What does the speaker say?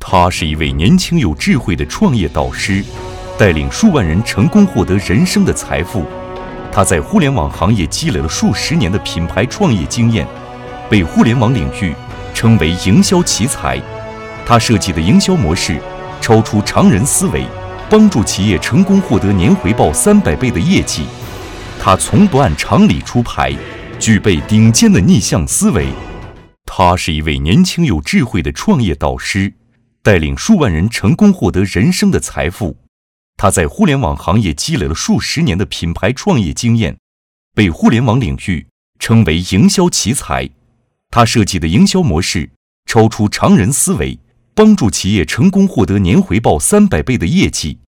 他是一位年轻有智慧的创业导师，带领数万人成功获得人生的财富。他在互联网行业积累了数十年的品牌创业经验，被互联网领域称为营销奇才。他设计的营销模式超出常人思维，帮助企业成功获得年回报300倍的业绩。他从不按常理出牌，具备顶尖的逆向思维。他是一位年轻有智慧的创业导师，带领数万人成功获得人生的财富。他在互联网行业积累了数十年的品牌创业经验，被互联网领域称为营销奇才。他设计的营销模式超出常人思维，帮助企业成功获得年回报300倍的业绩。